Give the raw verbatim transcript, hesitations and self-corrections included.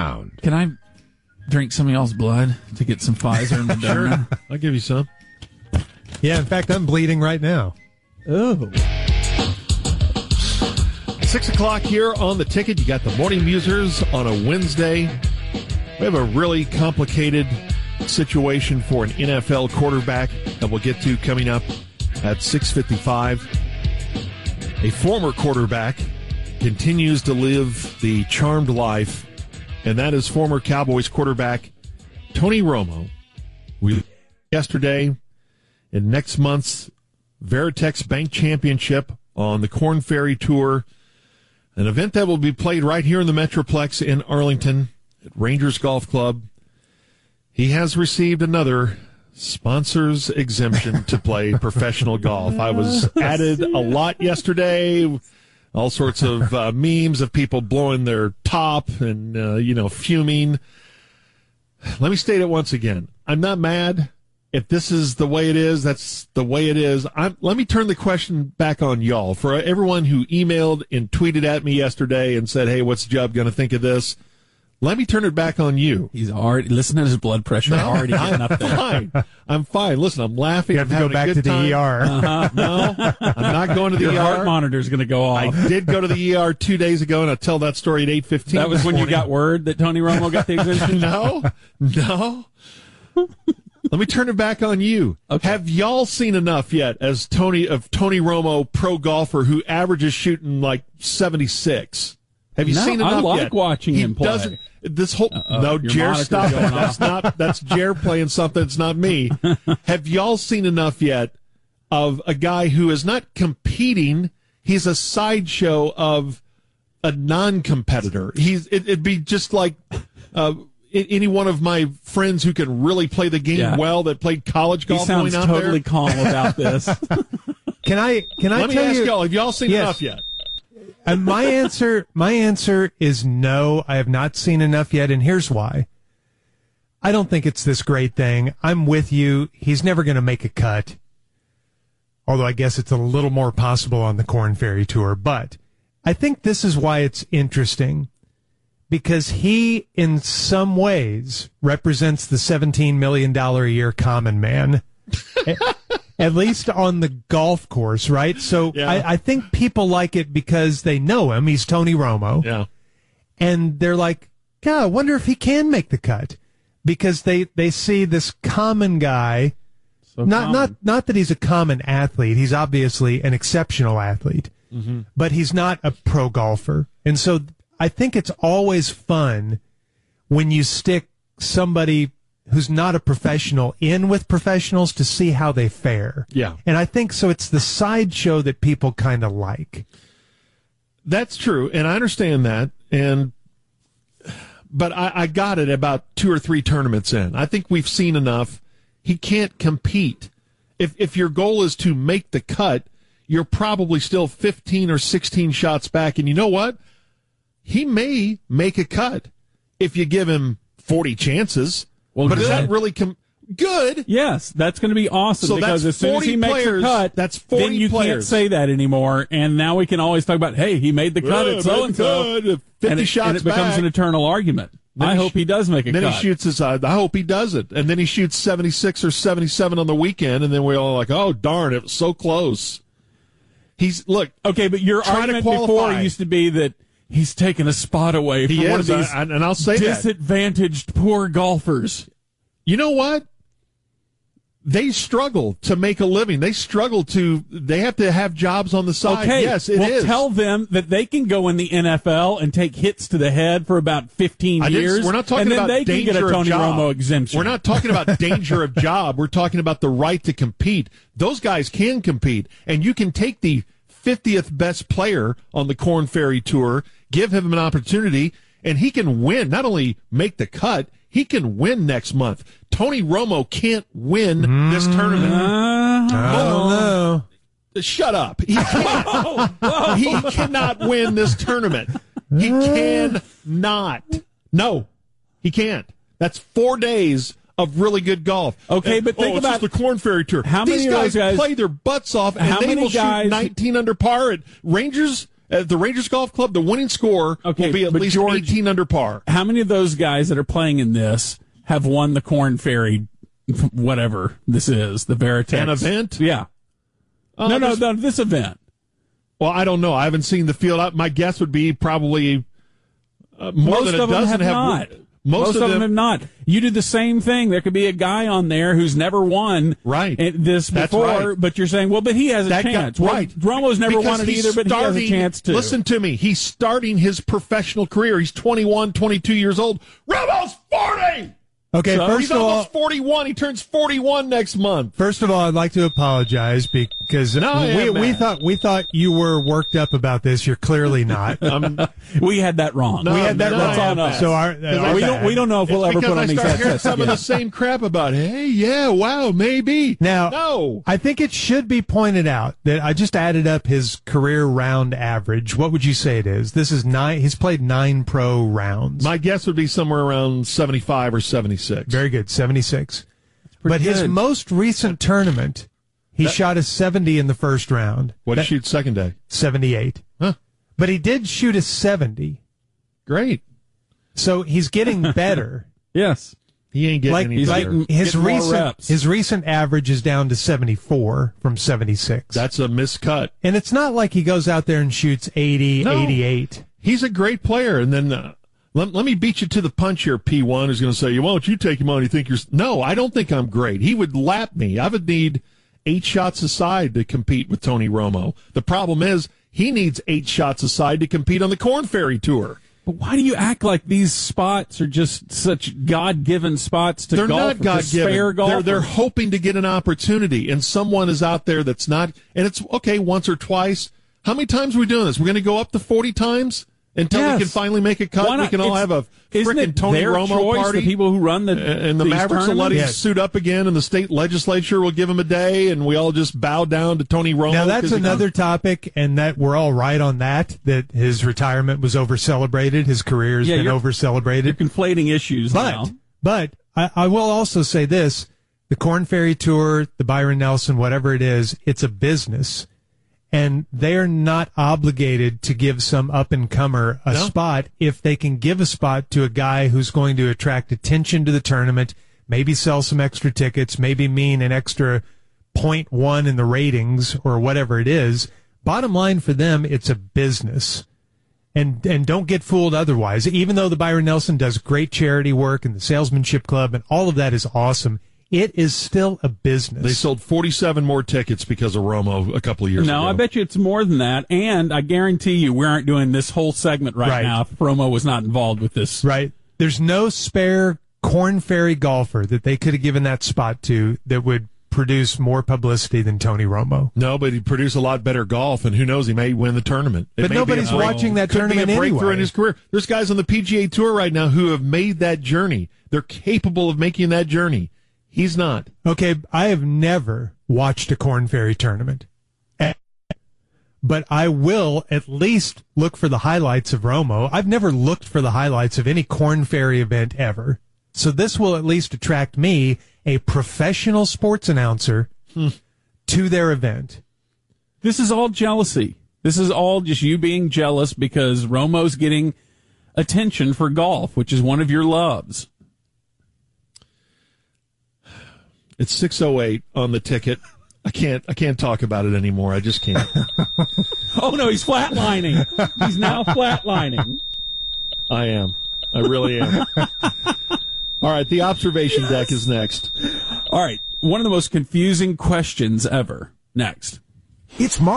round. Can I drink some of y'all's blood to get some Pfizer and Moderna? Sure. I'll give you some. Yeah, in fact, I'm bleeding right now. Oh. Six o'clock here on The Ticket. You got the Morning Musers on a Wednesday. We have a really complicated situation for an N F L quarterback that we'll get to coming up at six fifty-five. A former quarterback continues to live the charmed life, and that is former Cowboys quarterback Tony Romo. We yesterday in next month's Veritex Bank Championship on the Korn Ferry Tour, an event that will be played right here in the Metroplex in Arlington at Rangers Golf Club. He has received another sponsor's exemption to play professional golf. I was added a lot yesterday. All sorts of uh, memes of people blowing their top and, uh, you know, fuming. Let me state it once again. I'm not mad. If this is the way it is, that's the way it is. I'm, let me turn the question back on y'all. For everyone who emailed and tweeted at me yesterday and said, hey, what's Jubb going to think of this? Let me turn it back on you. He's already, listen to his blood pressure No, already getting I'm up there. fine. I'm fine. Listen, I'm laughing. You have I'm to go having back a to good the time. E R. Uh-huh. No, I'm not going to the Your E R. heart monitor's going to go off. I did go to the E R two days ago, and I'll tell that story at eight fifteen. That was when you got word that Tony Romo got the exemption? No, no. Let me turn it back on you. Okay. Have y'all seen enough yet as Tony of Tony Romo, pro golfer who averages shooting like seventy-six? Have you No, seen I enough like yet? watching he him play. Doesn't, this whole Uh-oh, no, your Jer, monitor's stop it. going That's off. not that's Jer playing something. It's not me. Have y'all seen enough yet of a guy who is not competing? He's a sideshow of a non-competitor. He's it, it'd be just like uh, any one of my friends who can really play the game Yeah. well that played college He golf sounds going out totally there. calm about this. Can I? Can I Let me tell ask you? y'all: have y'all seen Yes. enough yet? And my answer, my answer is no. I have not seen enough yet, and here's why. I don't think it's this great thing. I'm with you. He's never going to make a cut. Although I guess it's a little more possible on the Korn Ferry Tour. But I think this is why it's interesting. Because he, in some ways, represents the seventeen million dollars a year common man. At least on the golf course, right? So Yeah. I, I think people like it because they know him. He's Tony Romo. Yeah. And they're like, God, I wonder if he can make the cut. Because they, they see this common guy. So not common. not not that he's a common athlete. He's obviously an exceptional athlete. Mm-hmm. But he's not a pro golfer. And so I think it's always fun when you stick somebody who's not a professional in with professionals to see how they fare. Yeah. And I think so it's the sideshow that people kind of like. That's true, and I understand that. And but I, I got it about two or three tournaments in. I think we've seen enough. He can't compete. If if your goal is to make the cut, you're probably still fifteen or sixteen shots back. And you know what? He may make a cut if you give him forty chances. Well, but is good. that really com- good? Yes, that's going to be awesome So because that's as soon as he forty makes players, a cut, that's forty then you can't players. say that anymore. And now we can always talk about, hey, he made the cut Yeah, at so and so, made the cut, fifty and it, shots and it becomes back. an eternal argument. Then I he hope sh- he does make a then cut. he shoots his. Uh, I hope he does it, and then he shoots seventy-six or seventy-seven on the weekend, and then we're all like, "Oh darn, it was so close." He's look. Okay, but your Try to argument before qualify. used to be that he's taking a spot away from He one is, of these I- and I'll say that. disadvantaged poor golfers. You know what? They struggle to make a living. They struggle to. They have to have jobs on the side. Okay, Yes, it well, is. tell them that they can go in the N F L and take hits to the head for about fifteen I didn't- years. We're not talking and then about they can danger get a of Tony job. Romo exemption. We're not talking about danger of job. We're talking about the right to compete. Those guys can compete, and you can take the fiftieth best player on the Korn Ferry Tour, give him an opportunity, and he can win. Not only make the cut, he can win next month. Tony Romo can't win this tournament. Uh, I don't know. Shut up. He can't. He cannot win this tournament. He cannot. No, he can't. That's four days of really good golf. Okay, And, but think oh, it's about- just the Korn Ferry Tour. how These many of guys, those guys- play their butts off, and how they many will guys- shoot nineteen under par at Rangers. At the Rangers Golf Club, the winning score Okay, will be at but least George- eighteen under par. How many of those guys that are playing in this have won the Corn Ferry, whatever this is, the Veritex? An event? Yeah. Uh, no, no, there's- no, this event. Well, I don't know. I haven't seen the field. I- My guess would be probably uh, more Most than a of them dozen have have. not. Most, Most of, of them, them have not. You do the same thing. There could be a guy on there who's never won Right. in- this That's before, right. but you're saying, well, but he has a that guy- chance. Well, right. Romo's never Because won it he's either, but he has a starting- chance to. Listen to me. He's starting his professional career. He's twenty-one, twenty-two years old. Romo's forty! Okay, So first He's of all, almost forty-one. He turns forty-one next month. first of all, I'd like to apologize because No, I we am we mad. thought we thought you were worked up about this. You're clearly not. Um, we had that wrong. No, we had that no, That's I on am us. So our, I- our we bad. don't. We don't know if we'll it's ever because put I on these start hearing headsets some of again. the same crap about, hey, yeah, wow, maybe. Now, no. I think it should be pointed out that I just added up his career round average. What would you say it is? This is nine. He's played nine pro rounds. My guess would be somewhere around seventy-five or seventy-six. Very good, seventy-six. But his good. most recent tournament, he That- shot a seventy in the first round. What did That- you shoot second day? seventy-eight. Huh. But he did shoot a seventy. Great. So he's getting better. Yes. He ain't getting like any he's like better. getting- his getting more recent reps. his recent average is down to seventy-four from seventy-six. That's a miscut. and it's not like he goes out there and shoots eighty, No. eighty-eight. He's a great player. And then uh, let, let me beat you to the punch here, P one, who's going to say, why don't you take him on? You think you're. No, I don't think I'm great. He would lap me. I would need eight shots aside to compete with Tony Romo. The problem is he needs eight shots aside to compete on the Corn Ferry Tour. But why do you act like these spots are just such God-given spots to They're golf? not God to spare given. They're, golfers? they're hoping to get an opportunity, and someone is out there that's not. And it's okay once or twice. How many times are we doing this? We're going to go up to forty times until Yes. we can finally make a cut. Why not? We can all It's- have a Isn't frickin' it Tony their Romo choice, party. the people who run the and the these Mavericks will let him tournaments? suit up again, and the state legislature will give him a day, and we all just bow down to Tony Romo. Now that's 'cause he- another topic, and that we're all right on that. That his retirement was over celebrated. His career has Yeah, been you're- over You're celebrated. conflating issues But now. but I, I will also say this: the Corn Ferry Tour, the Byron Nelson, whatever it is, it's a business, and they are not obligated to give some up and comer a No. spot if they can give a spot to a guy who's going to attract attention to the tournament, maybe sell some extra tickets, maybe mean an extra point one in the ratings or whatever it is. Bottom line for them, it's a business. And and don't get fooled otherwise. Even though the Byron Nelson does great charity work and the Salesmanship Club and all of that is awesome, it is still a business. They sold forty-seven more tickets because of Romo a couple of years ago. No, I bet you it's more than that. And I guarantee you we aren't doing this whole segment right, Right. now if Romo was not involved with this. Right. There's no spare Corn Ferry golfer that they could have given that spot to that would produce more publicity than Tony Romo. No, but he produced a lot better golf, and who knows, he may win the tournament. It But may be nobody's a break- watching that could tournament be a breakthrough anyway. in his career. There's guys on the P G A Tour right now who have made that journey. They're capable of making that journey. He's not. Okay, I have never watched a Corn Ferry tournament. But I will at least look for the highlights of Romo. I've never looked for the highlights of any Corn Ferry event ever. So this will at least attract me, a professional sports announcer, Hmm. to their event. This is all jealousy. This is all just you being jealous because Romo's getting attention for golf, which is one of your loves. It's six oh eight on the ticket. I can't. I can't talk about it anymore. I just can't. Oh, no, he's flatlining. He's now flatlining. I am. I really am. All right, the observation deck is next. All right, one of the most confusing questions ever. Next. It's